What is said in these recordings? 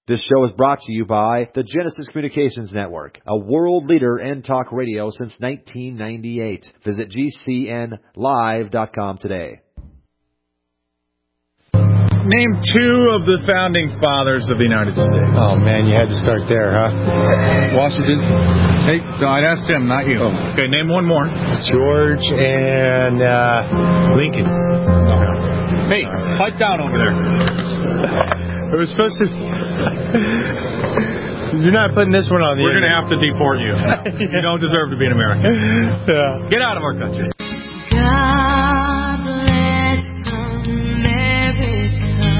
This show is brought to you by the Genesis Communications Network, a world leader in talk radio since 1998. Visit GCNlive.com today. Name two of the founding fathers of the United States. Oh, man, you had to start there, huh? Washington. Hey, no, I'd asked him, not you. Oh. Okay, name one more. George and Lincoln. Oh. Hey, pipe down over there. It was supposed to... You're not putting this one on the We're going to have to deport you. You don't deserve to be an American. Yeah. Get out of our country. God bless America.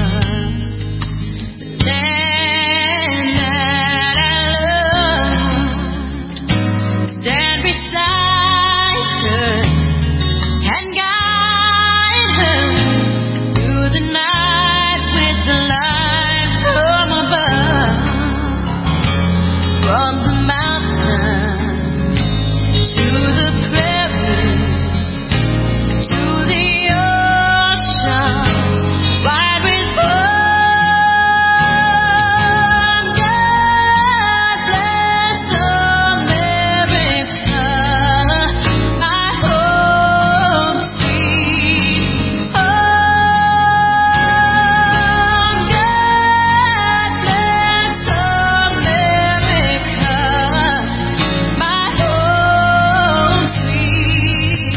Land that I love. Stand beside her and guide her through the night with the light from above. From the mountains to the prairies to the oceans wide with fun. God bless America, my home sweet home. God bless America, my home sweet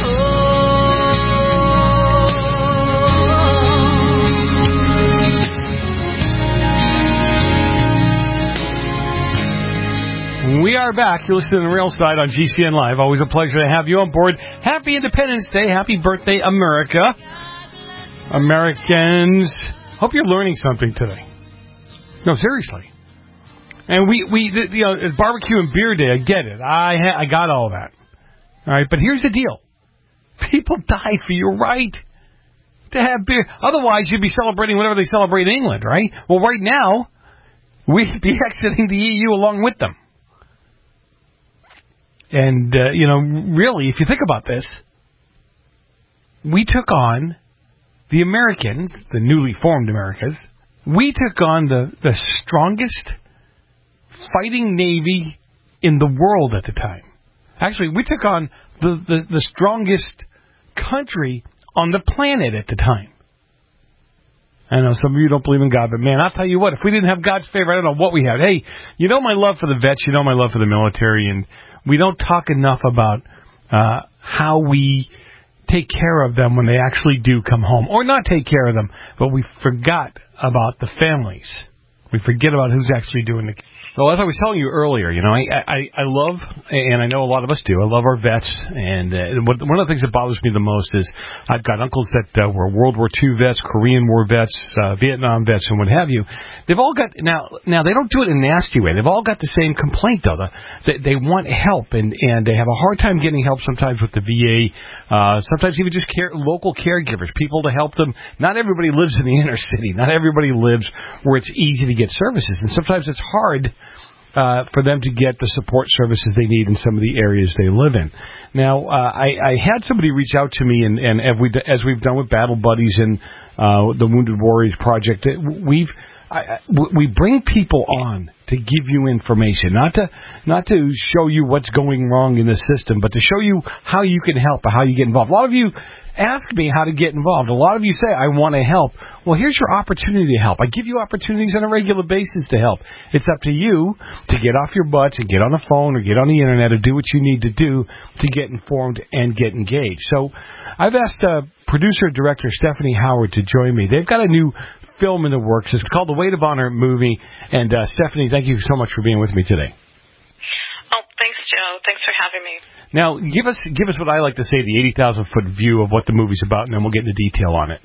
home. We are back. You're listening to The Real Side on GCN Live. Always a pleasure to have you on board. Happy Independence Day. Happy birthday, America. Americans. Hope you're learning something today. No, seriously. And we it's barbecue and beer day. I get it. I got all that. All right, but here's the deal. People died for your right to have beer. Otherwise, you'd be celebrating whatever they celebrate in England, right? Well, right now, we'd be exiting the EU along with them. And, really, if you think about this, we took on the Americans, the newly formed Americas. We took on the strongest fighting navy in the world at the time. Actually, we took on the strongest country on the planet at the time. I know some of you don't believe in God, but man, I'll tell you what, if we didn't have God's favor, I don't know what we have. Hey, you know my love for the vets, you know my love for the military, and we don't talk enough about how we take care of them when they actually do come home. Or not take care of them, but we forgot about the families. We forget about who's actually doing the... Well, as I was telling you earlier, I love, and I know a lot of us do, I love our vets, and one of the things that bothers me the most is I've got uncles that were World War II vets, Korean War vets, Vietnam vets, and what have you. They've all got, now they don't do it in a nasty way. They've all got the same complaint, though. They want help, and they have a hard time getting help sometimes with the VA, sometimes even just local caregivers, people to help them. Not everybody lives in the inner city. Not everybody lives where it's easy to get services, and sometimes it's hard for them to get the support services they need in some of the areas they live in. Now, I had somebody reach out to me, and as we've done with Battle Buddies and the Wounded Warriors Project, we bring people on to give you information, not to show you what's going wrong in the system, but to show you how you can help or how you get involved. A lot of you ask me how to get involved. A lot of you say, I want to help. Well, here's your opportunity to help. I give you opportunities on a regular basis to help. It's up to you to get off your butts and get on the phone or get on the Internet or do what you need to do to get informed and get engaged. So I've asked producer-director Stephanie Howard to join me. They've got a new film in the works. It's called The Weight of Honor movie. And Stephanie, thank you so much for being with me today. Oh, thanks, Joe. Thanks for having me. Now, give us what I like to say, the 80,000-foot view of what the movie's about, and then we'll get into detail on it.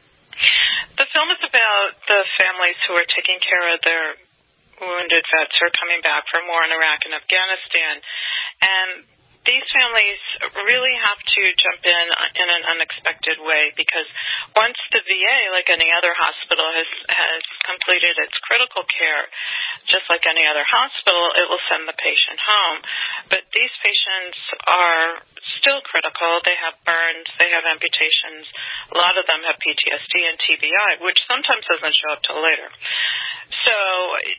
The film is about the families who are taking care of their wounded vets who are coming back from war in Iraq and Afghanistan. And these families really have to jump in an unexpected way, because once the VA, like any other hospital, has completed its critical care, just like any other hospital, it will send the patient home. But these patients are still critical. They have burns, they have amputations. A lot of them have PTSD and TBI, which sometimes doesn't show up till later. So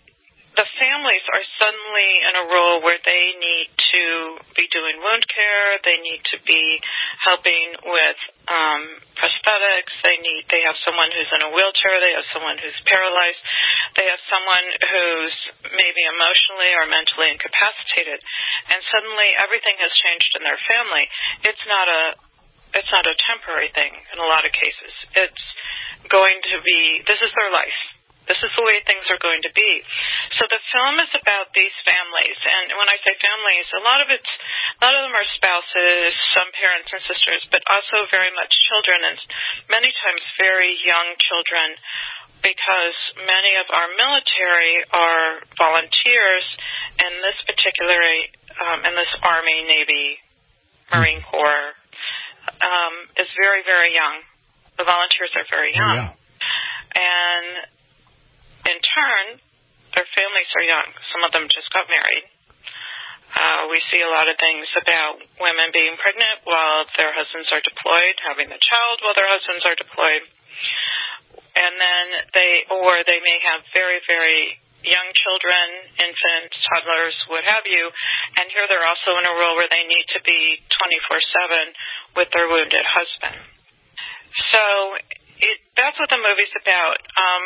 families are suddenly in a role where they need to be doing wound care, they need to be helping with prosthetics, they have someone who's in a wheelchair, they have someone who's paralyzed, they have someone who's maybe emotionally or mentally incapacitated, and suddenly everything has changed in their family. It's not a temporary thing in a lot of cases. It's going to be, this is their life. This is the way things are going to be. So the film is about these families, and when I say families, a lot of them are spouses, some parents and sisters, but also very much children, and many times very young children, because many of our military are volunteers in this particular, in this Army, Navy, Marine Corps, is very, very young. The volunteers are very young. Oh, yeah. And in turn, their families are young. Some of them just got married. We see a lot of things about women being pregnant while their husbands are deployed, having the child while their husbands are deployed. And then they may have very, very young children, infants, toddlers, what have you, and here they're also in a role where they need to be 24/7 with their wounded husband. So that's what the movie's about.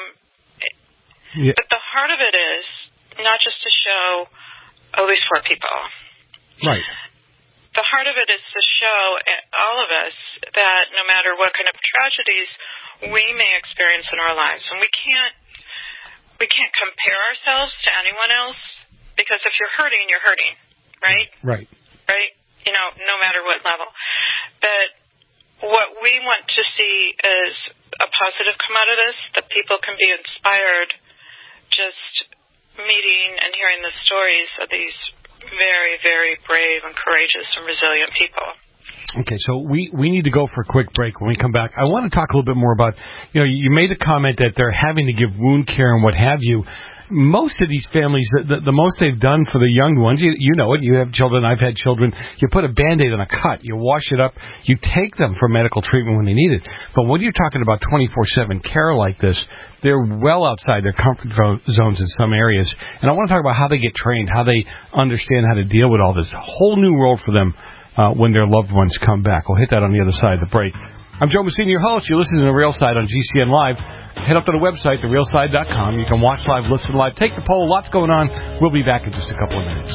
Yeah. But the heart of it is not just to show, these poor people. Right. The heart of it is to show all of us that no matter what kind of tragedies we may experience in our lives, and we can't compare ourselves to anyone else, because if you're hurting, right? Right. Right? No matter what level. But what we want to see is a positive come out of this, that people can be inspired just meeting and hearing the stories of these very, very brave and courageous and resilient people. Okay, so we need to go for a quick break. When we come back, I want to talk a little bit more about, you made a comment that they're having to give wound care and what have you. Most of these families, the most they've done for the young ones, you know it, you have children, I've had children, you put a Band-Aid on a cut, you wash it up, you take them for medical treatment when they need it. But when you're talking about 24/7 care like this, they're well outside their comfort zones in some areas. And I want to talk about how they get trained, how they understand how to deal with all this. A whole new role for them when their loved ones come back. We'll hit that on the other side of the break. I'm Joe Messina, your host. You're listening to The Real Side on GCN Live. Head up to the website, therealside.com. You can watch live, listen live, take the poll. Lots going on. We'll be back in just a couple of minutes.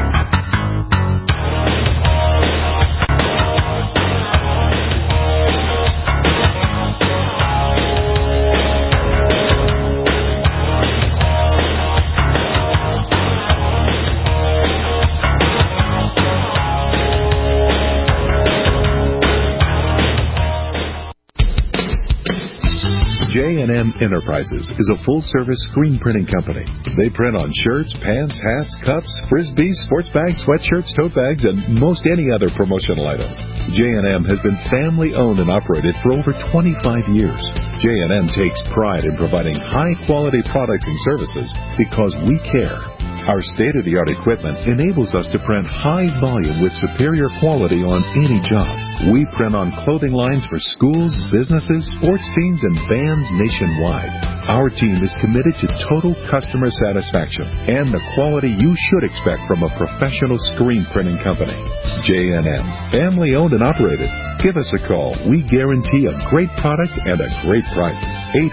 J&M Enterprises is a full-service screen printing company. They print on shirts, pants, hats, cups, frisbees, sports bags, sweatshirts, tote bags, and most any other promotional items. J&M has been family-owned and operated for over 25 years. J&M takes pride in providing high-quality products and services because we care. Our state-of-the-art equipment enables us to print high volume with superior quality on any job. We print on clothing lines for schools, businesses, sports teams, and bands nationwide. Our team is committed to total customer satisfaction and the quality you should expect from a professional screen printing company. J&M, family-owned and operated. Give us a call. We guarantee a great product and a great price.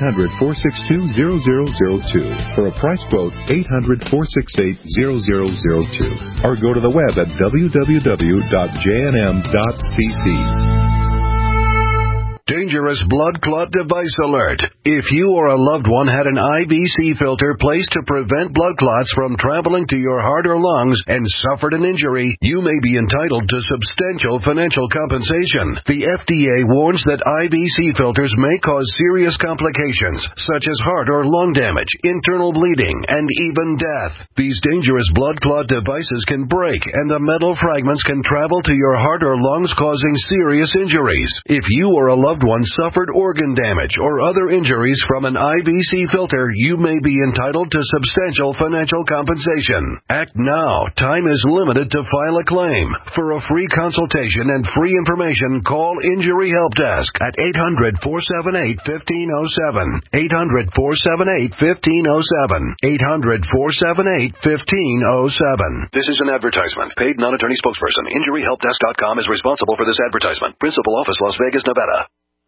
800-462-0002. For a price quote, 800-468-0002. Or go to the web at www.jnm.cc. Dangerous blood clot device alert. If you or a loved one had an IVC filter placed to prevent blood clots from traveling to your heart or lungs and suffered an injury, you may be entitled to substantial financial compensation. The FDA warns that IVC filters may cause serious complications, such as heart or lung damage, internal bleeding, and even death. These dangerous blood clot devices can break, and the metal fragments can travel to your heart or lungs, causing serious injuries. If you or a loved one on suffered organ damage or other injuries from an IBC filter, you may be entitled to substantial financial compensation. Act now. Time is limited to file a claim. For a free consultation and free information, call Injury Help Desk at 800-478-1507. 800-478-1507. 800-478-1507. This is an advertisement. Paid non-attorney spokesperson. InjuryHelpDesk.com is responsible for this advertisement. Principal office, Las Vegas, Nevada.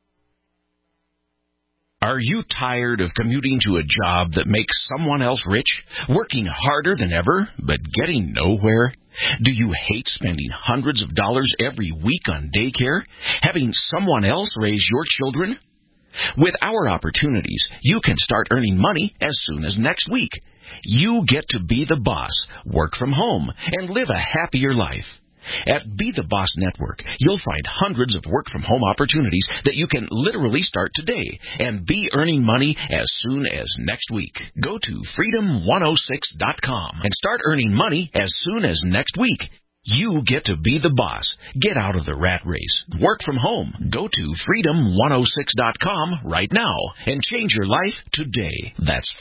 Are you tired of commuting to a job that makes someone else rich, working harder than ever, but getting nowhere? Do you hate spending hundreds of dollars every week on daycare, having someone else raise your children? With our opportunities, you can start earning money as soon as next week. You get to be the boss, work from home, and live a happier life. At Be the Boss Network, you'll find hundreds of work-from-home opportunities that you can literally start today and be earning money as soon as next week. Go to freedom106.com and start earning money as soon as next week. You get to be the boss. Get out of the rat race. Work from home. Go to freedom106.com right now and change your life today. That's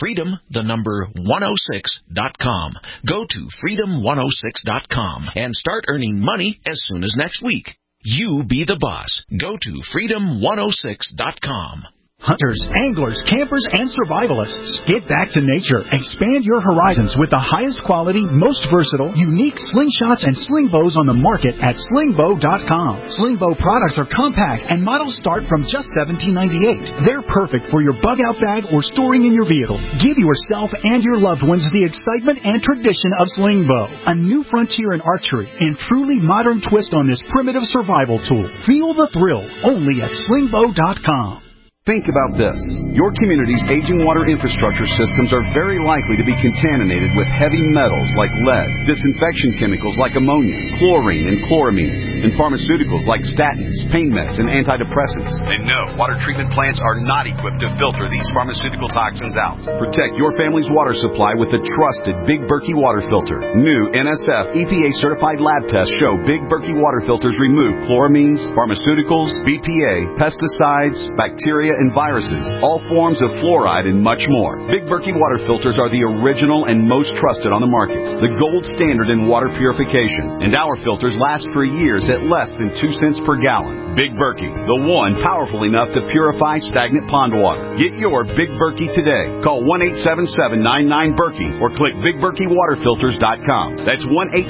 freedom106.com. Go to freedom106.com and start earning money as soon as next week. You be the boss. Go to freedom106.com. Hunters, anglers, campers, and survivalists. Get back to nature. Expand your horizons with the highest quality, most versatile, unique slingshots and sling bows on the market at slingbow.com. Slingbow products are compact and models start from just $17.98. They're perfect for your bug-out bag or storing in your vehicle. Give yourself and your loved ones the excitement and tradition of Slingbow, a new frontier in archery and truly modern twist on this primitive survival tool. Feel the thrill only at slingbow.com. Think about this. Your community's aging water infrastructure systems are very likely to be contaminated with heavy metals like lead, disinfection chemicals like ammonia, chlorine and chloramines, and pharmaceuticals like statins, pain meds, and antidepressants. And no, water treatment plants are not equipped to filter these pharmaceutical toxins out. Protect your family's water supply with the trusted Big Berkey water filter. New NSF EPA-certified lab tests show Big Berkey water filters remove chloramines, pharmaceuticals, BPA, pesticides, bacteria, and viruses, all forms of fluoride, and much more. Big Berkey water filters are the original and most trusted on the market, the gold standard in water purification, and our filters last for years at less than 2 cents per gallon. Big Berkey, the one powerful enough to purify stagnant pond water. Get your Big Berkey today. Call 1-877-99-BERKEY or click BigBerkeyWaterFilters.com. That's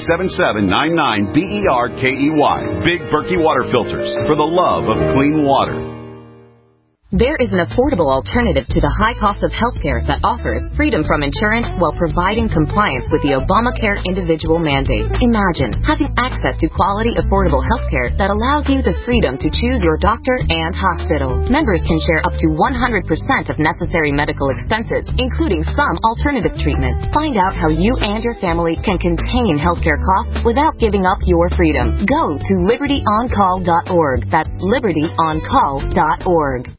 1-877-99-BERKEY. Big Berkey Water Filters, for the love of clean water. There is an affordable alternative to the high cost of healthcare that offers freedom from insurance while providing compliance with the Obamacare individual mandate. Imagine having access to quality, affordable healthcare that allows you the freedom to choose your doctor and hospital. Members can share up to 100% of necessary medical expenses, including some alternative treatments. Find out how you and your family can contain healthcare costs without giving up your freedom. Go to libertyoncall.org. That's libertyoncall.org.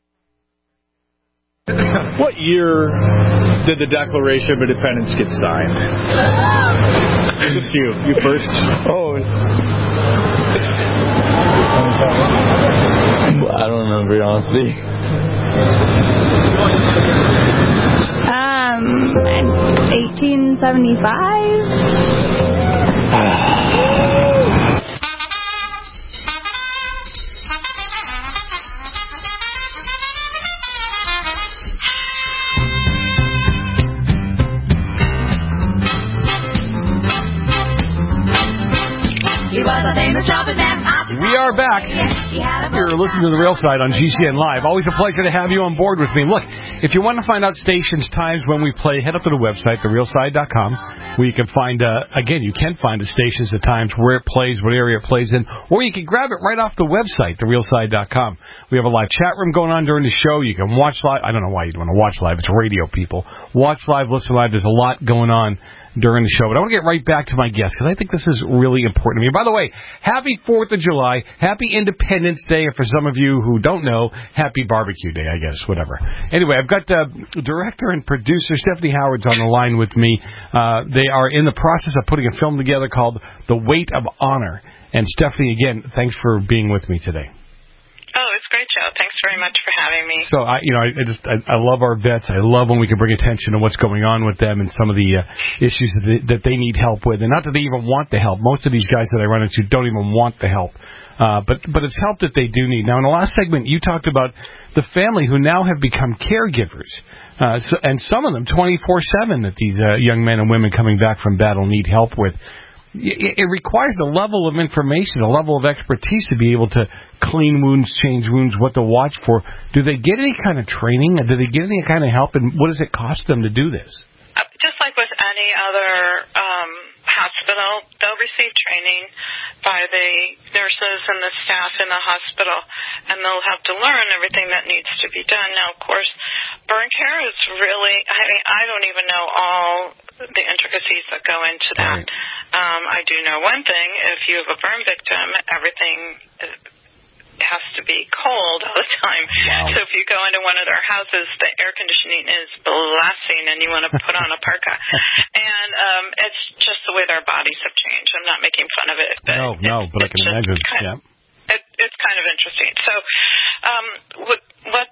What year did the Declaration of Independence get signed? Just you first. Oh. I don't remember, honestly. 1875? We are back. You're listening to The Real Side on GCN Live. Always a pleasure to have you on board with me. Look, if you want to find out stations, times when we play, head up to the website, therealside.com, where you can find, again, you can find the stations, the times, where it plays, what area it plays in, or you can grab it right off the website, therealside.com. We have a live chat room going on during the show. You can watch live. I don't know why you'd want to watch live. It's radio, people. Watch live, listen live. There's a lot going on during the show. But I want to get right back to my guest, because I think this is really important to me. By the way, happy 4th of July, happy Independence Day, and for some of you who don't know, happy Barbecue Day, I guess, whatever. Anyway, I've got director and producer Stephanie Howard's on the line with me. They are in the process of putting a film together called The Weight of Honor. And Stephanie, again, thanks for being with me today. Oh, it's great, Joe. Thanks very much for having me. So I love our vets. I love when we can bring attention to what's going on with them and some of the issues that they need help with, and not that they even want the help. Most of these guys that I run into don't even want the help, but it's help that they do need. Now, in the last segment, you talked about the family who now have become caregivers, and some of them 24/7 that these young men and women coming back from battle need help with. It requires a level of information, a level of expertise to be able to clean wounds, change wounds, what to watch for. Do they get any kind of training? Do they get any kind of help? And what does it cost them to do this? Just like with any other hospital, they'll receive training by the nurses and the staff in the hospital, and they'll have to learn everything that needs to be done. Now, of course, burn care is really, I don't even know all the intricacies that go into that. Right. I do know one thing. If you have a burn victim, everything has to be cold all the time. Wow. So if you go into one of their houses, the air conditioning is blasting and you want to put on a parka. And it's just the way their bodies have changed. I'm not making fun of it. But I can imagine. It's kind of interesting. So what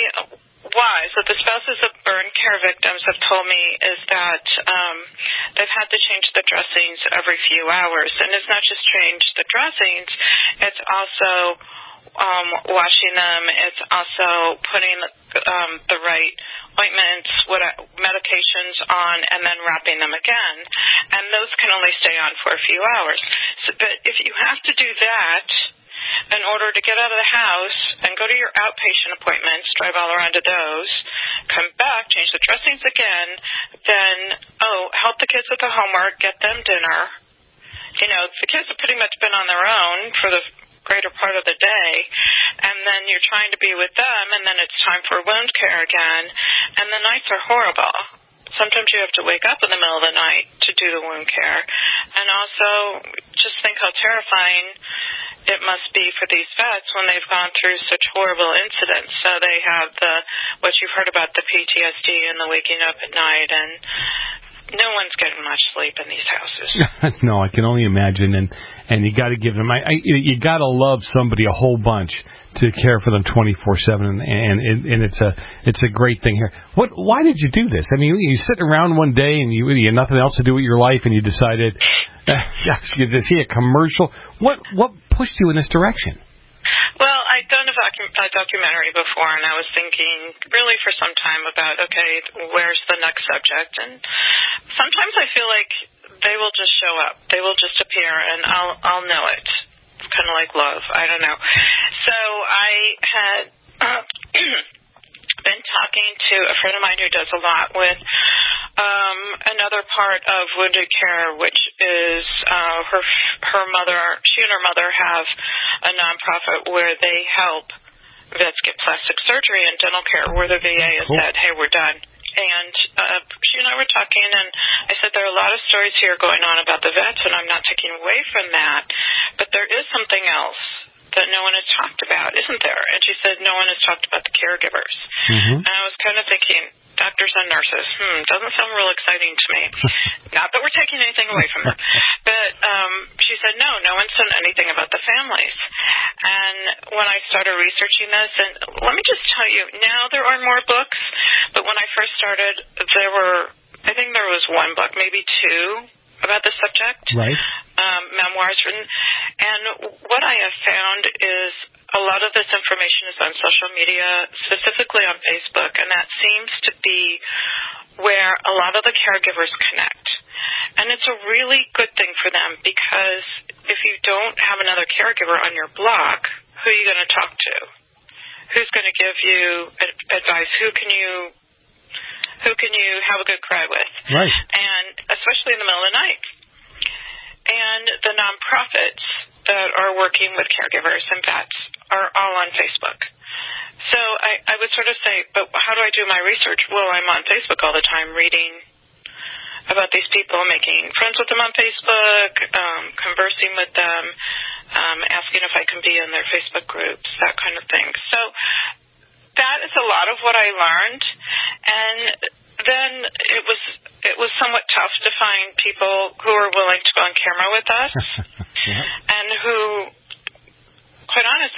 the spouses of burn care victims have told me is that they've had to change the dressings every few hours. And it's not just change the dressings, it's also washing them. It's also putting the right ointments, medications on, and then wrapping them again. And those can only stay on for a few hours. But if you have to do that in order to get out of the house and go to your outpatient appointments, drive all around to those, come back, change the dressings again, then, help the kids with the homework, get them dinner. The kids have pretty much been on their own for the greater part of the day, and then you're trying to be with them, and then it's time for wound care again, and the nights are horrible. Sometimes you have to wake up in the middle of the night to do the wound care. And also, just think how terrifying it must be for these vets when they've gone through such horrible incidents. So they have what you've heard about, the PTSD and the waking up at night, and no one's getting much sleep in these houses. No, I can only imagine, and you got to give them. You got to love somebody a whole bunch to care for them 24/7, and it's a great thing here. Why did you do this? I mean, you sit around one day and you had nothing else to do with your life, and you decided, to see a commercial. What pushed you in this direction? Well, I'd done a documentary before, and I was thinking really for some time about, okay, where's the next subject? And sometimes I feel like they will just show up. They will just appear, and I'll know it. It's kind of like love. I don't know. So I had been talking to a friend of mine who does a lot with another part of wounded care, which is her mother. She and her mother have a nonprofit where they help vets get plastic surgery and dental care, where the VA has said, hey, we're done. And she and I were talking, and I said, there are a lot of stories here going on about the vets, and I'm not taking away from that, but there is something else that no one has talked about, isn't there? And she said, no one has talked about the caregivers. Mm-hmm. And I was kind of thinking, doctors and nurses, doesn't sound real exciting to me. Not that we're taking anything away from them. But she said, no one said anything about the families. And when I started researching this, and let me just tell you, now there are more books, but when I first started, I think there was one book, maybe two, about the subject. Right. Memoirs written. And what I have found is a lot of this information is on social media, specifically on Facebook, and that seems to be where a lot of the caregivers connect. And it's a really good thing for them, because if you don't have another caregiver on your block, who are you going to talk to? Who's going to give you advice? Who can you have a good cry with? Right. And especially in the middle of the night. And the nonprofits that are working with caregivers and vets are all on Facebook. So I would sort of say, but how do I do my research? Well, I'm on Facebook all the time reading about these people, making friends with them on Facebook, conversing with them, asking if I can be in their Facebook groups, that kind of thing. So that is a lot of what I learned. And then it was somewhat tough to find people who are willing to go on camera with us and who, quite honestly,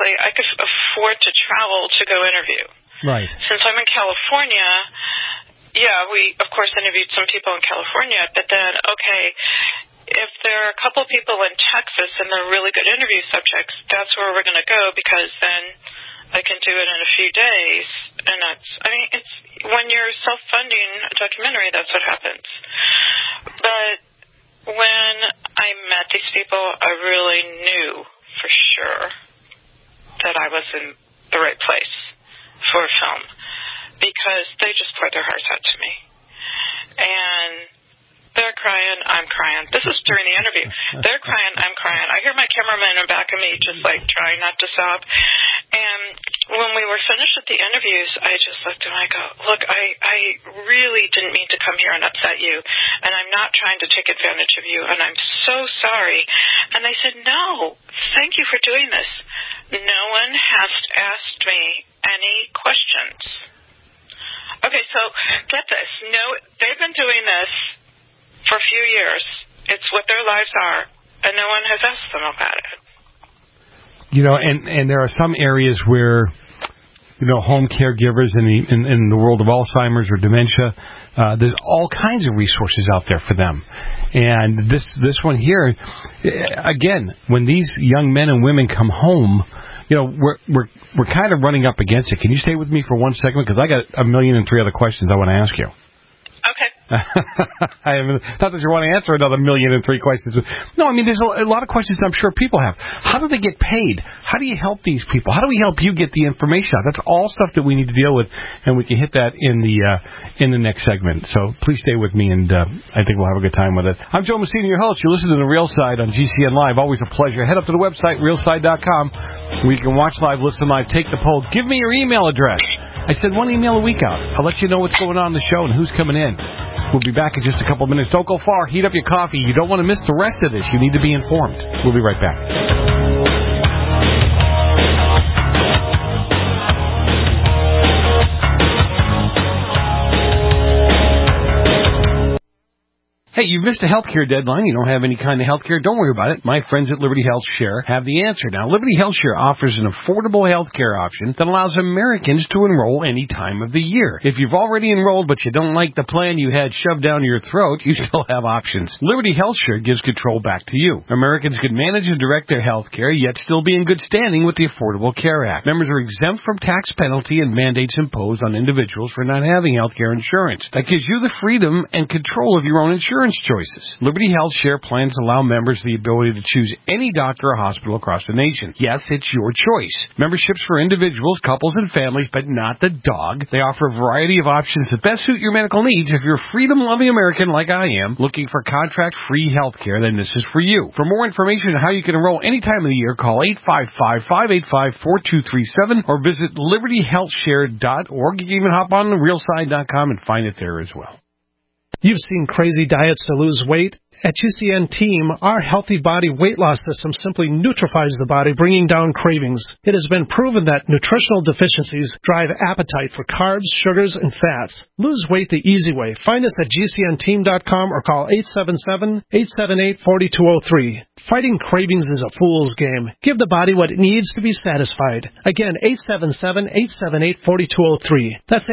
honestly, I could afford to travel to go interview. Right. Since I'm in California, yeah, we, of course, interviewed some people in California, but then, okay, if there are a couple people in Texas and they're really good interview subjects, that's where we're going to go, because then I can do it in a few days. And that's, I mean, it's when you're self-funding a documentary, that's what happens. But when I met these people, I really knew for sure that I was in the right place for a film, because they just poured their hearts out to me. And they're crying, I'm crying. This is during the interview. They're crying, I'm crying. I hear my cameraman in back of me just like trying not to sob. And when we were finished with the interviews, I just looked and I go, look, I really didn't mean to come here and upset you, and I'm not trying to take advantage of you, and I'm so sorry. And they said, no, thank you for doing this. No one has asked me any questions. Okay, so get this. No, they've been doing this for a few years. It's what their lives are, and no one has asked them about it. You know, and there are some areas where, you know, home caregivers in the world of Alzheimer's or dementia, there's all kinds of resources out there for them. And this one here, again, when these young men and women come home, you know, we're kind of running up against it. Can you stay with me for 1 second? Because I got 1,003 other questions I want to ask you. Okay. Not that you want to answer another 1,003 questions. No, I mean, there's a lot of questions I'm sure people have. How do they get paid? How do you help these people? How do we help you get the information out? That's all stuff that we need to deal with, and we can hit that in the next segment. So please stay with me, and I think we'll have a good time with it. I'm Joe Messina, your host. You're listening to The Real Side on GCN Live. Always a pleasure. Head up to the website, realside.com, where you can watch live, listen live, take the poll. Give me your email address. I send one email a week out. I'll let you know what's going on in the show and who's coming in. We'll be back in just a couple of minutes. Don't go far. Heat up your coffee. You don't want to miss the rest of this. You need to be informed. We'll be right back. Hey, you've missed a healthcare deadline. You don't have any kind of healthcare. Don't worry about it. My friends at Liberty Health Share have the answer. Now, Liberty Health Share offers an affordable healthcare option that allows Americans to enroll any time of the year. If you've already enrolled but you don't like the plan you had shoved down your throat, you still have options. Liberty Health Share gives control back to you. Americans can manage and direct their healthcare, yet still be in good standing with the Affordable Care Act. Members are exempt from tax penalty and mandates imposed on individuals for not having healthcare insurance. That gives you the freedom and control of your own insurance choices. Liberty Health Share plans allow members the ability to choose any doctor or hospital across the nation. Yes, it's your choice. Memberships for individuals, couples, and families, but not the dog. They offer a variety of options that best suit your medical needs. If you're a freedom-loving American like I am, looking for contract-free health care, then this is for you. For more information on how you can enroll any time of the year, call 855-585-4237 or visit libertyhealthshare.org. You can even hop on therealside.com and find it there as well. You've seen crazy diets to lose weight. At GCN Team, our Healthy Body weight loss system simply neutralizes the body, bringing down cravings. It has been proven that nutritional deficiencies drive appetite for carbs, sugars, and fats. Lose weight the easy way. Find us at GCNteam.com or call 877-878-4203. Fighting cravings is a fool's game. Give the body what it needs to be satisfied. Again, 877-878-4203. That's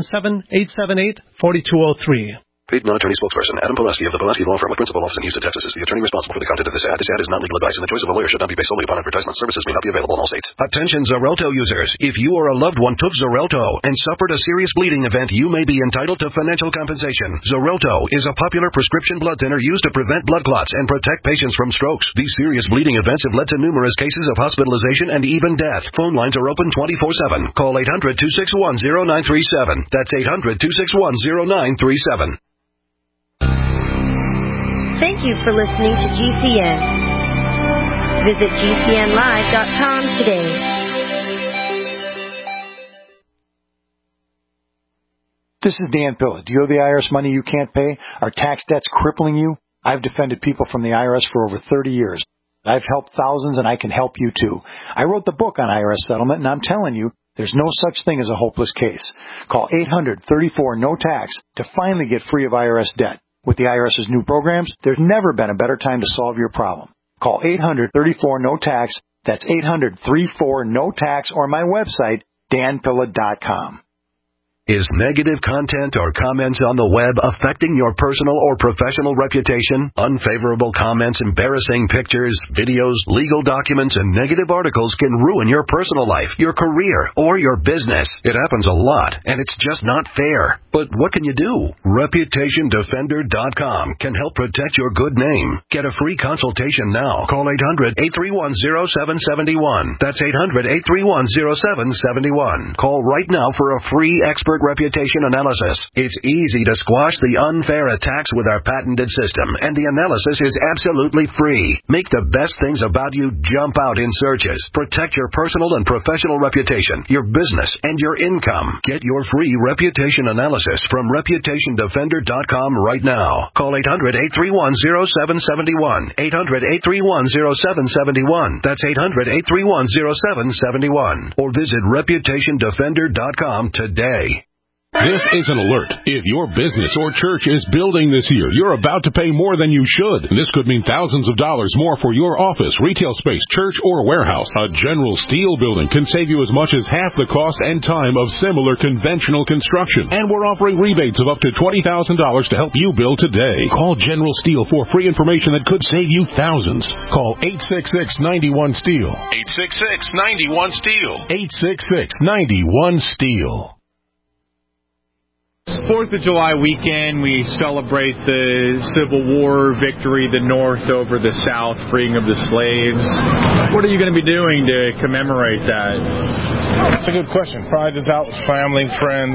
877-878-4203. Paid non-attorney spokesperson Adam Pulaski of the Pulaski Law Firm with principal office in Houston, Texas is the attorney responsible for the content of this ad. This ad is not legal advice, and the choice of a lawyer should not be based solely upon advertisement. Services may not be available in all states. Attention Xarelto users. If you or a loved one took Xarelto and suffered a serious bleeding event, you may be entitled to financial compensation. Xarelto is a popular prescription blood thinner used to prevent blood clots and protect patients from strokes. These serious bleeding events have led to numerous cases of hospitalization and even death. Phone lines are open 24/7. Call 800-261-0937. That's 800-261-0937. Thank you for listening to GCN. Visit GCNlive.com today. This is Dan Pilla. Do you owe the IRS money you can't pay? Are tax debts crippling you? I've defended people from the IRS for over 30 years. I've helped thousands, and I can help you too. I wrote the book on IRS settlement, and I'm telling you, there's no such thing as a hopeless case. Call 800-34-NO-TAX to finally get free of IRS debt. With the IRS's new programs, there's never been a better time to solve your problem. Call 800-34-NO-TAX, That's 800-34-NO-TAX or my website, danpilla.com. Is negative content or comments on the web affecting your personal or professional reputation? Unfavorable comments, embarrassing pictures, videos, legal documents, and negative articles can ruin your personal life, your career, or your business. It happens a lot, and it's just not fair. But what can you do? ReputationDefender.com can help protect your good name. Get a free consultation now. Call 800-831-0771. That's 800-831-0771. Call right now for a free expert reputation analysis. It's easy to squash the unfair attacks with our patented system, and the analysis is absolutely free. Make the best things about you jump out in searches. Protect your personal and professional reputation, your business, and your income. Get your free reputation analysis from ReputationDefender.com right now. Call 800-831-0771. 800-831-0771. That's 800-831-0771. Or visit ReputationDefender.com today. This is an alert. If your business or church is building this year, you're about to pay more than you should. This could mean thousands of dollars more for your office, retail space, church, or warehouse. A General Steel building can save you as much as half the cost and time of similar conventional construction. And we're offering rebates of up to $20,000 to help you build today. Call General Steel for free information that could save you thousands. Call 866-91-STEEL. 866-91-STEEL. 866-91-STEEL. 4th of July weekend, we celebrate the Civil War victory, the North over the South, freeing of the slaves. What are you going to be doing to commemorate that? That's a good question. Probably just out with family, friends.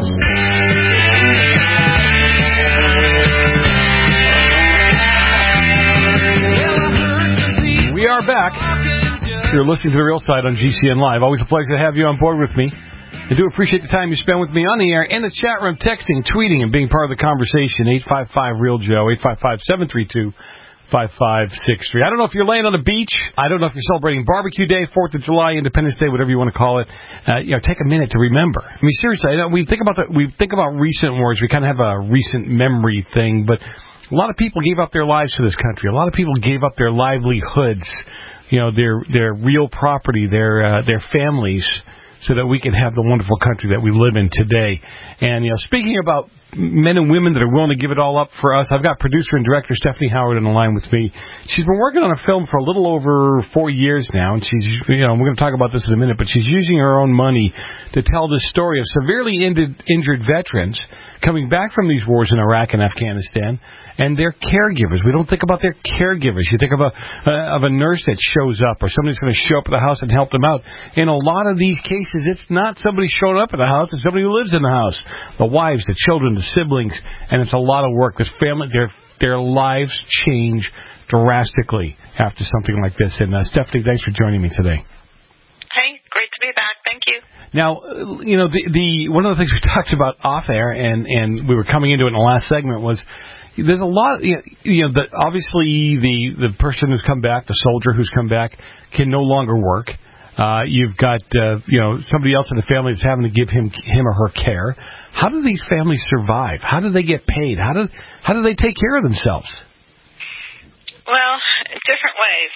We are back. You're listening to The Real Side on GCN Live. Always a pleasure to have you on board with me. I do appreciate the time you spend with me on the air, in the chat room, texting, tweeting, and being part of the conversation. 855-REAL-JOE, 855-732-5563. I don't know if you're laying on the beach. I don't know if you're celebrating Barbecue Day, 4th of July, Independence Day, whatever you want to call it. Take a minute to remember. I mean, seriously, we think about recent wars. We kind of have a recent memory thing, but a lot of people gave up their lives for this country. A lot of people gave up their livelihoods, their real property, their families, so that we can have the wonderful country that we live in today. And, speaking about men and women that are willing to give it all up for us, I've got producer and director Stephanie Howard on the line with me. She's been working on a film for a little over 4 years now, and she's, we're going to talk about this in a minute, but she's using her own money to tell the story of severely injured veterans coming back from these wars in Iraq and Afghanistan, and their caregivers. We don't think about their caregivers. You think of a nurse that shows up, or somebody's going to show up at the house and help them out. In a lot of these cases, it's not somebody showing up at the house, it's somebody who lives in the house. The wives, the children, the siblings, and it's a lot of work. This family, their lives change drastically after something like this. And Stephanie, thanks for joining me today. Hey, great to be back. Thank you. Now, the one of the things we talked about off air, and we were coming into it in the last segment, was there's a lot, obviously the person who's come back, the soldier who's come back, can no longer work. You've got, somebody else in the family that's having to give him or her care. How do these families survive? How do they get paid? How do they take care of themselves? Well, different ways.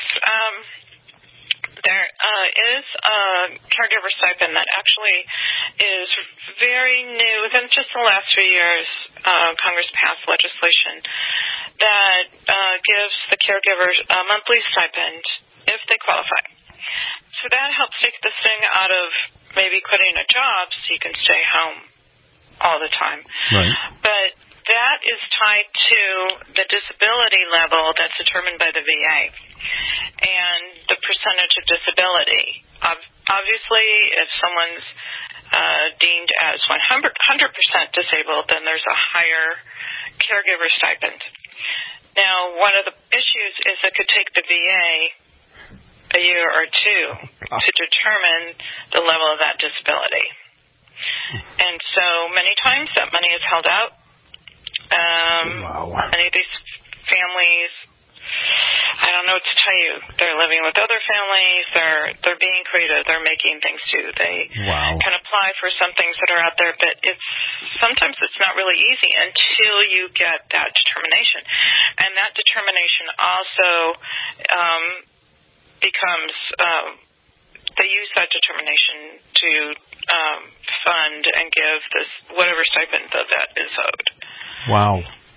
There is a caregiver stipend that actually is very new. Within just the last 3 years, Congress passed legislation that gives the caregivers a monthly stipend if they qualify. So that helps take the sting out of maybe quitting a job so you can stay home all the time. Right. But that is tied to the disability level that's determined by the VA and the percentage of disability. Obviously, if someone's deemed as 100% disabled, then there's a higher caregiver stipend. Now, one of the issues is it could take the VA a year or two to determine the level of that disability. And so many times that money is held out. Many of these families, I don't know what to tell you. They're living with other families. They're being creative. They're making things too. They can apply for some things that are out there, but sometimes it's not really easy until you get that determination. And that determination also becomes they use that determination to fund and give this whatever stipend the vet is owed. Wow.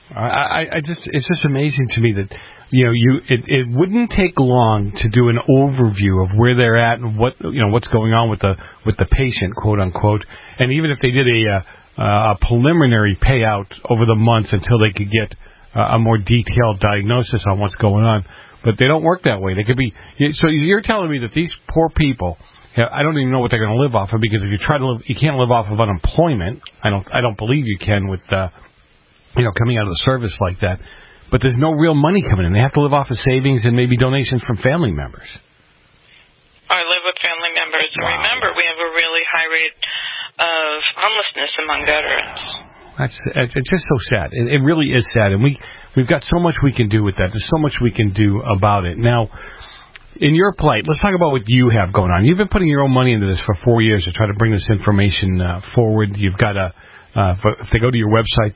It's just amazing to me that, it wouldn't take long to do an overview of where they're at and what's going on with the patient, quote unquote. And even if they did a preliminary payout over the months until they could get a more detailed diagnosis on what's going on, but they don't work that way. They could be. So you're telling me that these poor people, I don't even know what they're going to live off of, because if you try to live, you can't live off of unemployment. I don't believe you can with coming out of the service like that. But there's no real money coming in. They have to live off of savings and maybe donations from family members. I live with family members. And wow. Remember, we have a really high rate of homelessness among veterans. It's just so sad. It really is sad. And we've got so much we can do with that. There's so much we can do about it. Now, in your plight, let's talk about what you have going on. You've been putting your own money into this for 4 years to try to bring this information forward. You've got if they go to your website,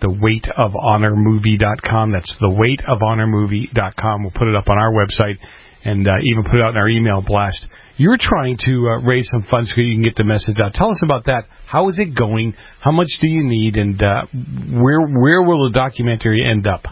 theweightofhonormovie.com, that's theweightofhonormovie.com. We'll put it up on our website and even put it out in our email blast. You're trying to raise some funds so you can get the message out. Tell us about that. How is it going? How much do you need? And where will the documentary end up?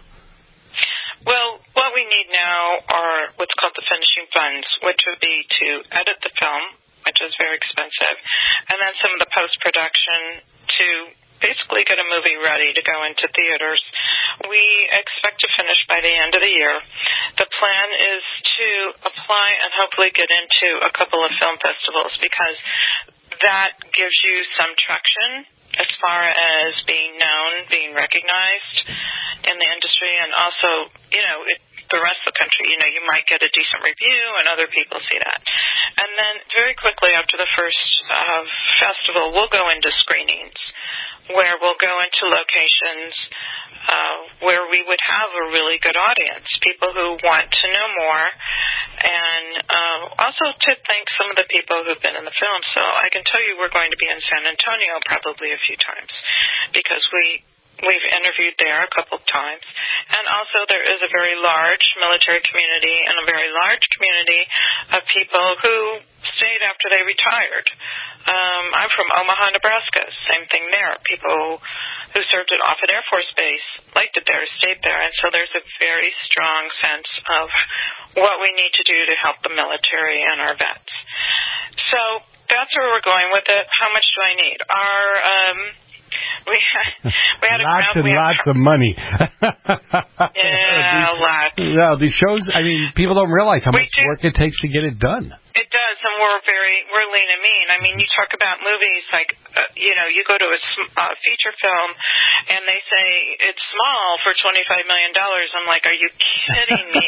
Well, what we need now are what's called the finishing funds, which would be to edit the film, which is very expensive, and then some of the post-production to basically get a movie ready to go into theaters. We expect to finish by the end of the year. The plan is to apply and hopefully get into a couple of film festivals, because that gives you some traction as far as being known, being recognized in the industry, and also, the rest of the country, you might get a decent review and other people see that. And then very quickly after the first festival, we'll go into screenings where we'll go into locations where we would have a really good audience, people who want to know more, and also to thank some of the people who've been in the film. So I can tell you we're going to be in San Antonio probably a few times, because we've interviewed there a couple of times. And also there is a very large military community and a very large community of people who stayed after they retired. I'm from Omaha, Nebraska. Same thing there. People who served at Offutt Air Force Base liked it there, stayed there. And so there's a very strong sense of what we need to do to help the military and our vets. So that's where we're going with it. How much do I need? We had lots of money. Yeah, lots. Yeah, these shows, people don't realize how much work it takes to get it done. It does, and we're lean and mean. You talk about movies like, you go to a feature film, and they say it's small for $25 million. I'm like, are you kidding me?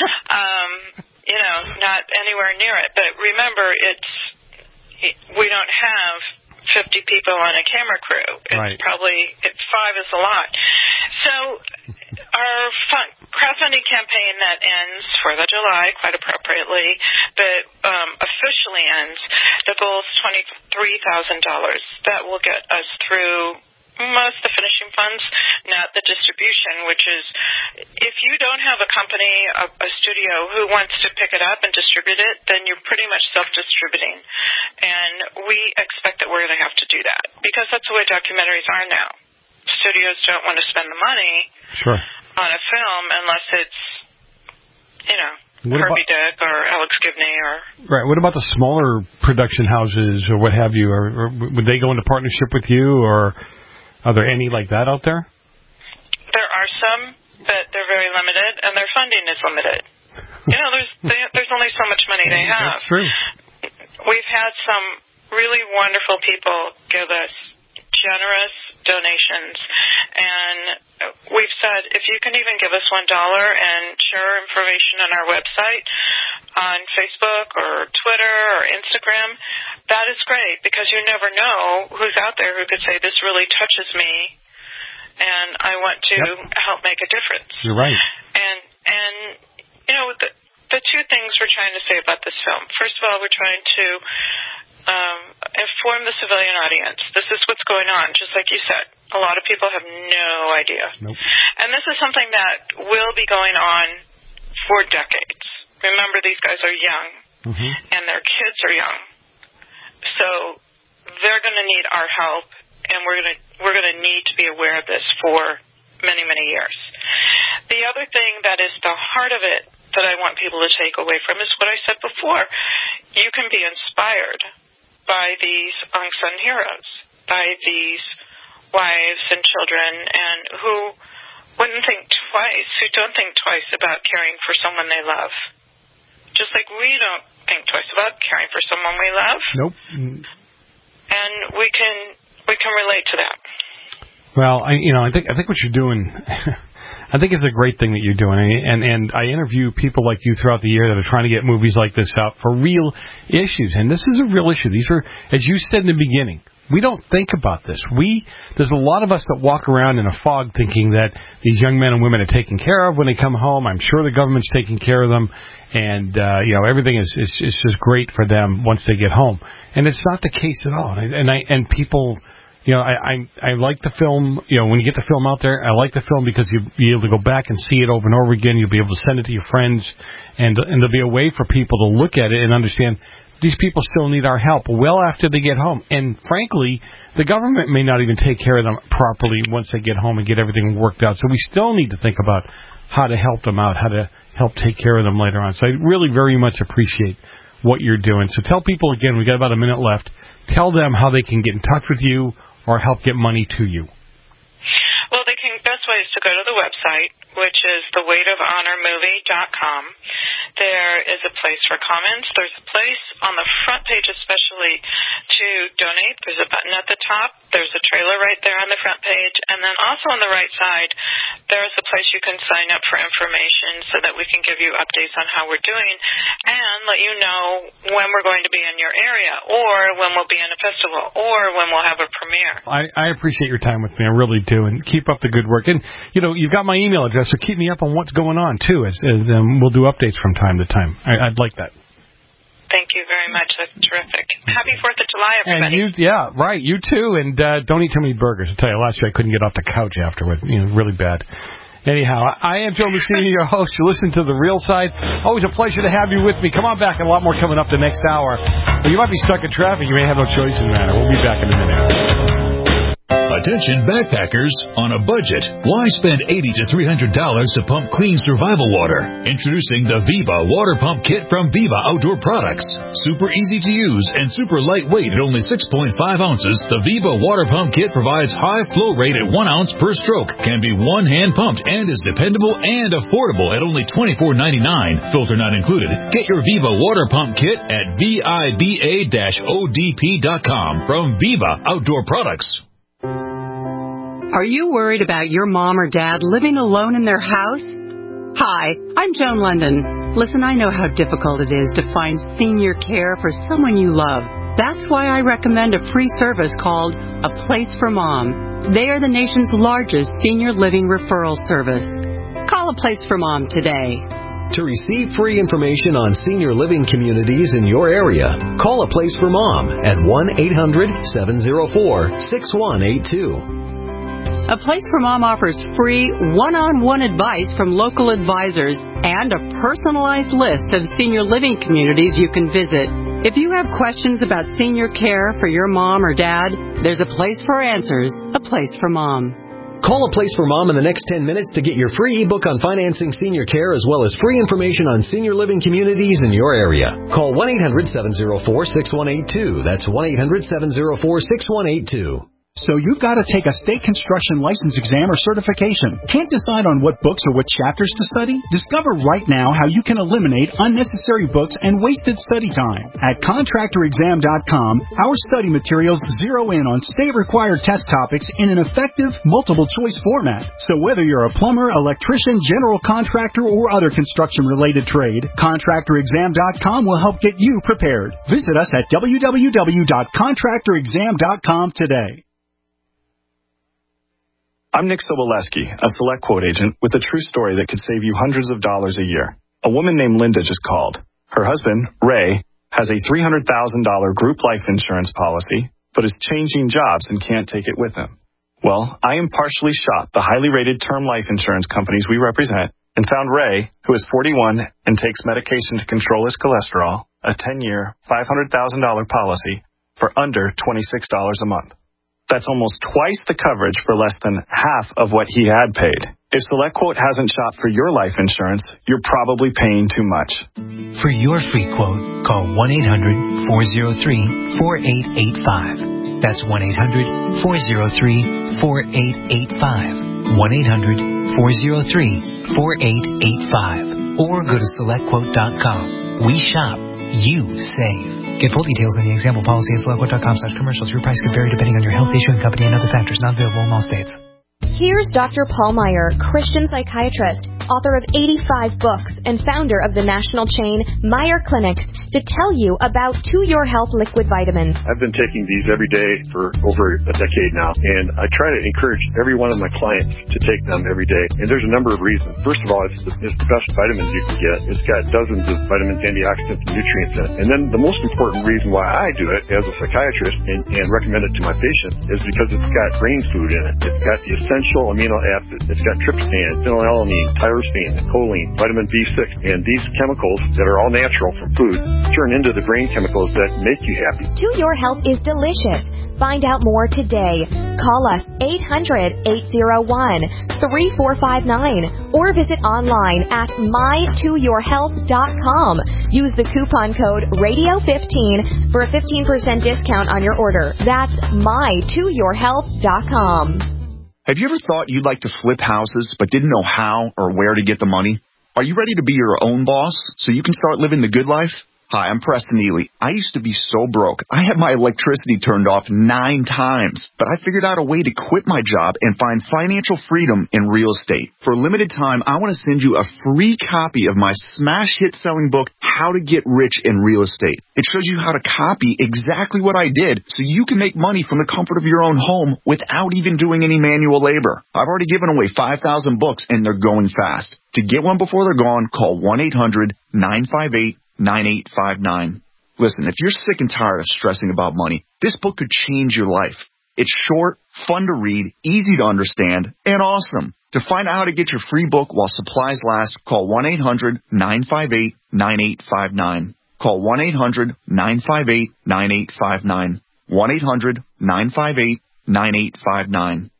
Not anywhere near it. But remember, we don't have 50 people on a camera crew. It's probably 5 is a lot. So our crowdfunding campaign that ends 4th of July, quite appropriately, but officially ends, the goal is $23,000. That will get us through most of the finishing funds, not the distribution, which is, if you don't have a company, a studio who wants to pick it up and distribute it, then you're pretty much self-distributing. And we expect that we're going to have to do that, because that's the way documentaries are now. Studios don't want to spend the money on a film unless it's, Herbie Dick or Alex Gibney or... Right. What about the smaller production houses or what have you? Or would they go into partnership with you, or are there any like that out there? There are some, but they're very limited, and their funding is limited. There's only so much money they have. That's true. We've had some really wonderful people give us generous donations, and we've said, if you can even give us $1 and share information on our website, on Facebook or Twitter or Instagram, that is great, because you never know who's out there who could say, this really touches me, and I want to help make a difference. You're right. And the two things we're trying to say about this film. First of all, we're trying to inform the civilian audience. This is what's going on, just like you said. A lot of people have no idea. Nope. And this is something that will be going on for decades. Remember, these guys are young, and their kids are young. So they're going to need our help, and we're going to need to be aware of this for many, many years. The other thing that is the heart of it that I want people to take away from is what I said before. You can be inspired by these unsung heroes, by these wives and children, and who wouldn't think twice, who don't think twice about caring for someone they love. Just like we don't think twice about caring for someone we love. Nope. And we can relate to that. Well, I think what you're doing, I think it's a great thing that you're doing, and I interview people like you throughout the year that are trying to get movies like this out for real issues, and this is a real issue. These are, as you said in the beginning, we don't think about this. There's a lot of us that walk around in a fog thinking that these young men and women are taken care of when they come home. I'm sure the government's taking care of them, and everything is just great for them once they get home. And it's not the case at all. And people, I like the film. When you get the film out there, I like the film because you'll be able to go back and see it over and over again. You'll be able to send it to your friends, and there'll be a way for people to look at it and understand these people still need our help well after they get home. And frankly, the government may not even take care of them properly once they get home and get everything worked out. So we still need to think about how to help them out, how to help take care of them later on. So I really very much appreciate what you're doing. So tell people again, we got about a minute left. Tell them how they can get in touch with you or help get money to you. Well, best way is to go to the website, which is theweightofhonormovie.com. There is a place for comments. There's a place on the front page especially to donate. There's a button at the top. There's a trailer right there on the front page. And then also on the right side, there's a place you can sign up for information so that we can give you updates on how we're doing and let you know when we're going to be in your area or when we'll be in a festival or when we'll have a premiere. I appreciate your time with me. I really do. And keep up the good work. And, you've got my email address, so keep me up on what's going on, too, as we'll do updates from time to time. I'd like that. Thank you very much. That's terrific. Happy 4th of July, everybody. And you too. And don't eat too many burgers. I tell you, last year I couldn't get off the couch afterward. Really bad. Anyhow, I am Joe Mussini, your host. You listen to The Real Side. Always a pleasure to have you with me. Come on back, and a lot more coming up the next hour. Well, you might be stuck in traffic. You may have no choice in the matter. We'll be back in a minute. Attention backpackers on a budget. Why spend $80 to $300 to pump clean survival water? Introducing the Viva Water Pump Kit from Viva Outdoor Products. Super easy to use and super lightweight at only 6.5 ounces, the Viva Water Pump Kit provides high flow rate at 1 ounce per stroke, can be one-hand pumped, and is dependable and affordable at only $24.99. Filter not included. Get your Viva Water Pump Kit at VIBA-ODP.com from Viva Outdoor Products. Are you worried about your mom or dad living alone in their house? Hi, I'm Joan London. Listen, I know how difficult it is to find senior care for someone you love. That's why I recommend a free service called A Place for Mom. They are the nation's largest senior living referral service. Call A Place for Mom today. To receive free information on senior living communities in your area, call A Place for Mom at 1-800-704-6182. A Place for Mom offers free one-on-one advice from local advisors and a personalized list of senior living communities you can visit. If you have questions about senior care for your mom or dad, there's a place for answers, A Place for Mom. Call A Place for Mom in the next 10 minutes to get your free ebook on financing senior care as well as free information on senior living communities in your area. Call 1-800-704-6182. That's 1-800-704-6182. So you've got to take a state construction license exam or certification. Can't decide on what books or what chapters to study? Discover right now how you can eliminate unnecessary books and wasted study time. At contractorexam.com, our study materials zero in on state-required test topics in an effective, multiple-choice format. So whether you're a plumber, electrician, general contractor, or other construction-related trade, contractorexam.com will help get you prepared. Visit us at www.contractorexam.com today. I'm Nick Soboleski, a Select Quote agent with a true story that could save you hundreds of dollars a year. A woman named Linda just called. Her husband, Ray, has a $300,000 group life insurance policy, but is changing jobs and can't take it with him. Well, I impartially shopped the highly rated term life insurance companies we represent and found Ray, who is 41 and takes medication to control his cholesterol, a 10-year, $500,000 policy for under $26 a month. That's almost twice the coverage for less than half of what he had paid. If SelectQuote hasn't shopped for your life insurance, you're probably paying too much. For your free quote, call 1-800-403-4885. That's 1-800-403-4885. 1-800-403-4885. Or go to SelectQuote.com. We shop, you save. Get full details in the example policy at SelectQuote.com/commercials. Your price could vary depending on your health, issuing company, and other factors. Not available in all states. Here's Dr. Paul Meyer, Christian psychiatrist, author of 85 books, and founder of the national chain Meyer Clinics, to tell you about To Your Health liquid vitamins. I've been taking these every day for over a decade now, and I try to encourage every one of my clients to take them every day. And there's a number of reasons. First of all, it's the best vitamins you can get. It's got dozens of vitamins, antioxidants, and nutrients in it. And then the most important reason why I do it as a psychiatrist and recommend it to my patients is because it's got brain food in it. It's got the essential amino acids. It's got tryptophan, phenylalanine, tyrosine, choline, vitamin B6, and these chemicals that are all natural from food turn into the brain chemicals that make you happy. To Your Health is delicious. Find out more today. Call us 800-801-3459 or visit online at mytoyourhealth.com. Use the coupon code RADIO15 for a 15% discount on your order. That's mytoyourhealth.com. Have you ever thought you'd like to flip houses but didn't know how or where to get the money? Are you ready to be your own boss so you can start living the good life? Hi, I'm Preston Ely. I used to be so broke. I had my electricity turned off 9 times, but I figured out a way to quit my job and find financial freedom in real estate. For a limited time, I want to send you a free copy of my smash hit selling book, How to Get Rich in Real Estate. It shows you how to copy exactly what I did so you can make money from the comfort of your own home without even doing any manual labor. I've already given away 5,000 books and they're going fast. To get one before they're gone, call 1-800-958-9859. Listen, if you're sick and tired of stressing about money, this book could change your life. It's short, fun to read, easy to understand, and awesome. To find out how to get your free book while supplies last, call 1-800-958-9859. Call 1-800-958-9859. 1-800-958-9859.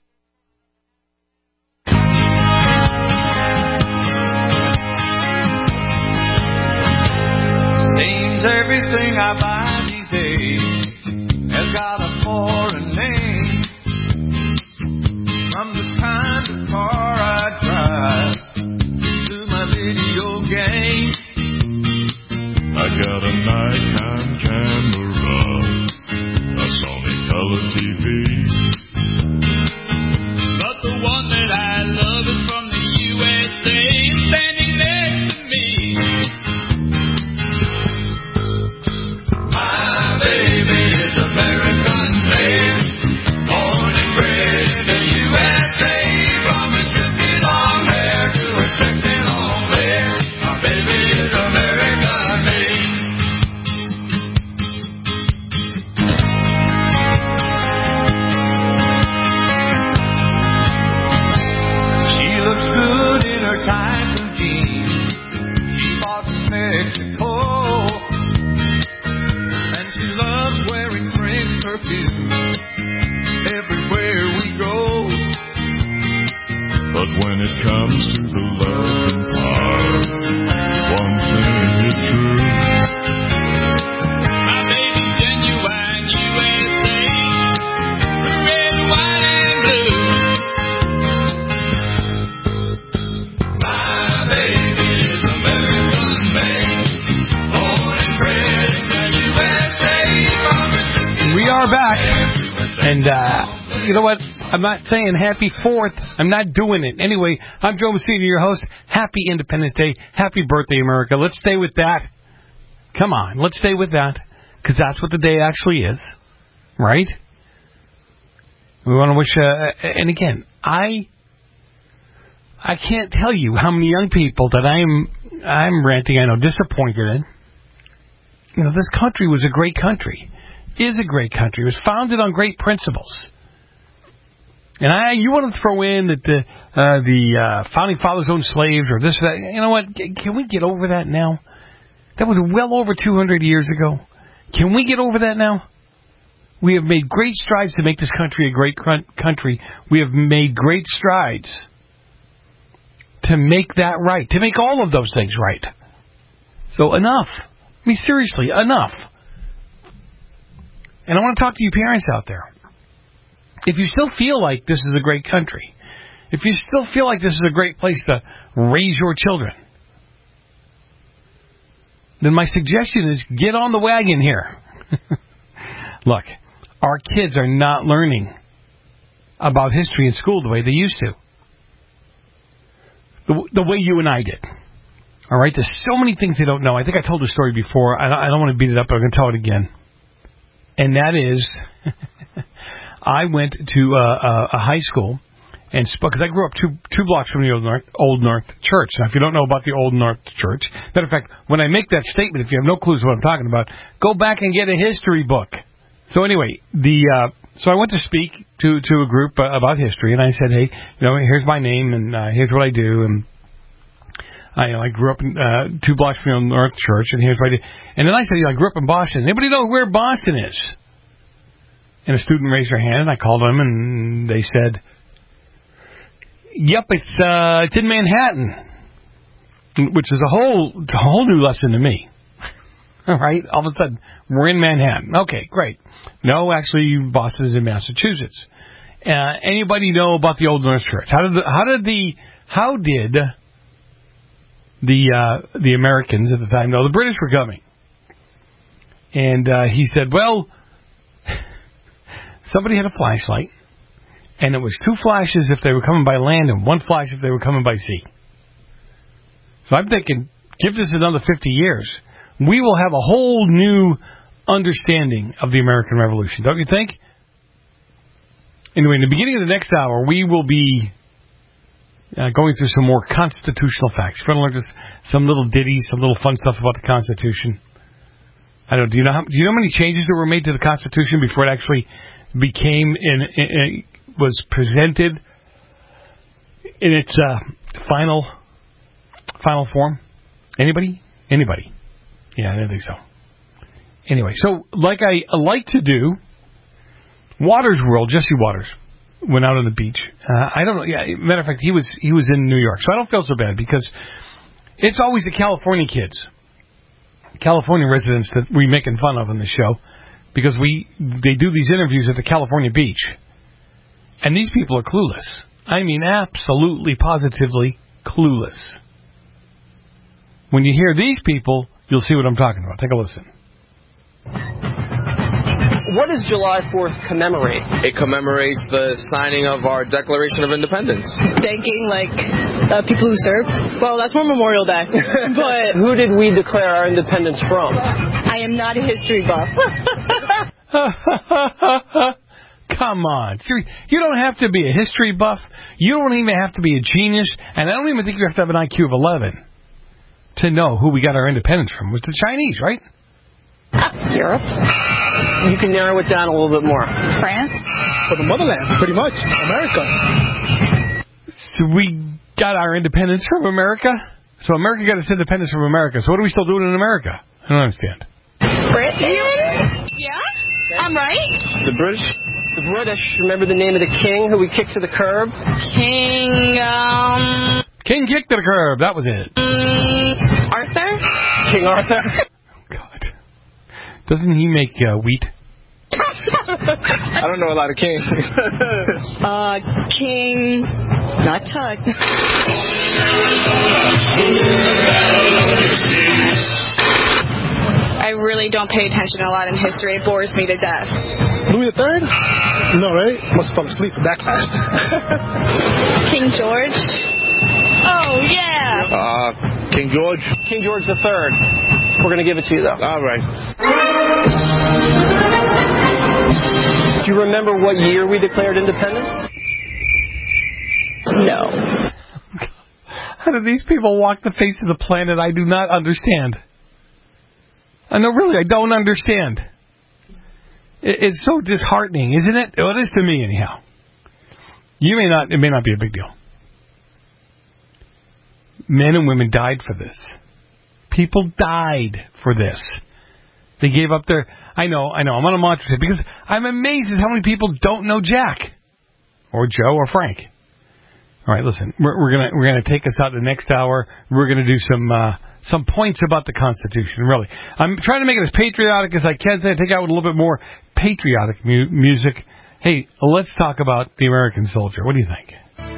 Everything I buy these days has got a foreign name. From the kind of car I drive to my video game. I got a Nikon camera, a Sony color TV. But the one that I love is from the USA, standing next to me. Baby is American made, born and bred in the USA. From his strictly long hair to her sexy long hair, my baby is American made. She looks good in her tights and jeans. She bought from Mexico. Loves wearing French perfume everywhere we go. But when it comes to the love and part, one thing is true. My baby's genuine USA, red, white, and blue. My baby is American made, born and bred in the USA. We are back, and you know what? I'm not saying happy 4th. I'm not doing it. Anyway, I'm Joe Messina, your host. Happy Independence Day. Happy birthday, America. Let's stay with that. Come on, let's stay with that, because that's what the day actually is, right? We want to wish, and again, I can't tell you how many young people that I'm ranting, I know, disappointed in. You know, this country was a great country. Is a great country. It was founded on great principles. And you want to throw in that the founding fathers owned slaves or this or that. You know what? Can we get over that now? That was well over 200 years ago. Can we get over that now? We have made great strides to make this country a great country. We have made great strides to make that right, to make all of those things right. So enough. I mean, seriously, enough. And I want to talk to you parents out there. If you still feel like this is a great country, if you still feel like this is a great place to raise your children, then my suggestion is get on the wagon here. Look, our kids are not learning about history in school the way they used to. The way you and I did. All right? There's so many things they don't know. I think I told the story before. I don't want to beat it up, but I'm going to tell it again. And that is, I went to a high school and spoke, because I grew up two blocks from the Old North Church. Now, if you don't know about the Old North Church, matter of fact, when I make that statement, if you have no clues what I'm talking about, go back and get a history book. So anyway, so I went to speak to a group about history, and I said, hey, here's my name, and here's what I do, and I grew up in 2 blocks from the Old North Church, and here's what I do. And then I said, I grew up in Boston. Anybody know where Boston is? And a student raised their hand, and I called them, and they said, yep, it's in Manhattan, which is a whole new lesson to me. All right, all of a sudden, we're in Manhattan. Okay, great. No, actually, Boston is in Massachusetts. Anybody know about the Old North Church? How did the Americans at the time know the British were coming? And he said, well, somebody had a flashlight, and it was 2 flashes if they were coming by land and 1 flash if they were coming by sea. So I'm thinking, give this another 50 years. We will have a whole new understanding of the American Revolution, don't you think? Anyway, in the beginning of the next hour, we will be going through some more constitutional facts. We're going to learn just some little ditties, some little fun stuff about the Constitution. I don't know. Do you know how many changes that were made to the Constitution before it actually became was presented in its final form? Anybody? Yeah, I don't think so. Anyway, so like I like to do, Waters World, Jesse Waters, went out on the beach. I don't know. Yeah, matter of fact, he was in New York, so I don't feel so bad because it's always the California kids, California residents that we're making fun of on the show because they do these interviews at the California beach, and these people are clueless. I mean, absolutely, positively clueless. When you hear these people, you'll see what I'm talking about. Take a listen. What does July 4th commemorate? It commemorates the signing of our Declaration of Independence. Thanking, people who served. Well, that's more Memorial Day. But who did we declare our independence from? I am not a history buff. Come on. You don't have to be a history buff. You don't even have to be a genius. And I don't even think you have to have an IQ of 11 to know who we got our independence from. It was the Chinese, right? Europe. You can narrow it down a little bit more. France. For the motherland, pretty much. America. So we got our independence from America? So America got its independence from America. So what are we still doing in America? I don't understand. Britain? Yeah? I'm right? The British? The British. Remember the name of the king who we kicked to the curb? King kicked to the curb. That was it. Arthur? King Arthur? Oh, God. Doesn't he make wheat? I don't know a lot of kings. King... Not Tut. I really don't pay attention a lot in history. It bores me to death. Louis III? No, right? Must have fell asleep that fast. King George? Oh, yeah. King George? King George III. We're going to give it to you, though. All right. Do you remember what year we declared independence? No. How do these people walk the face of the planet? I do not understand. I know, really, I don't understand. It's so disheartening, isn't it? Well, it is to me, anyhow. It may not be a big deal. Men and women died for this. People died for this. They gave up their... I know, I'm on a mantra because I'm amazed at how many people don't know Jack or Joe or Frank. All right, listen, we're gonna take us out the next hour. We're gonna do some points about the Constitution. Really, I'm trying to make it as patriotic as I can. Take out with a little bit more patriotic music. Hey, let's talk about the American soldier. What do you think?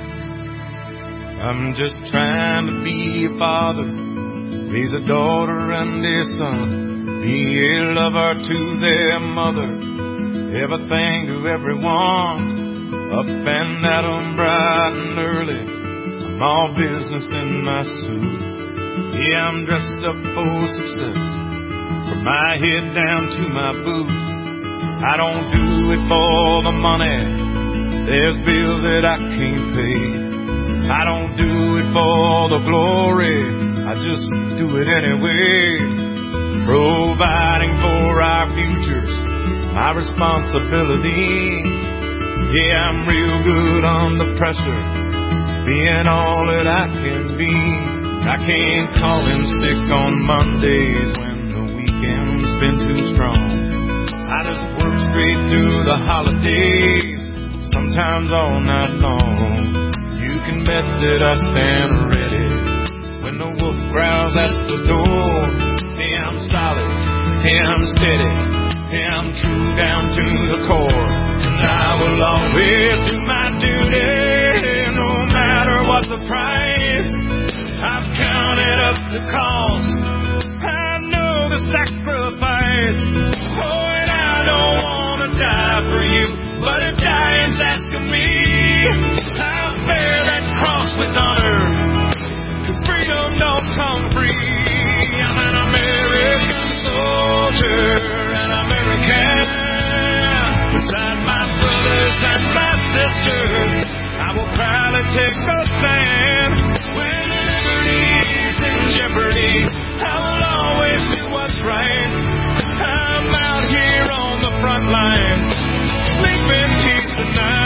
I'm just trying to be a father, raise a daughter and a son. Be a lover to their mother, everything to everyone. Up and at 'em bright and early, I'm all business in my suit. Yeah, I'm dressed up for success, from my head down to my boots. I don't do it for the money, there's bills that I can't pay. I don't do it for the glory, I just do it anyway. Providing for our futures, my responsibility. Yeah, I'm real good under pressure, being all that I can be. I can't call in sick on Mondays when the weekend's been too strong. I just work straight through the holidays, sometimes all night long. You can bet that I stand ready when the wolf growls at the door. Hey, I'm solid, hey, I'm steady, hey, I'm true down to the core. And I will always do my duty, no matter what the price. I've counted up the cost, I know the sacrifice. Oh, and I don't want to die for you, but if dying's asking me, I'll bear that cross with honor, 'cause freedom don't come free. I'm an American soldier, an American. Beside my brothers and my sisters, I will proudly take a stand. When liberty's in jeopardy, I will always do what's right. I'm out here on the front lines, sleep in peace tonight.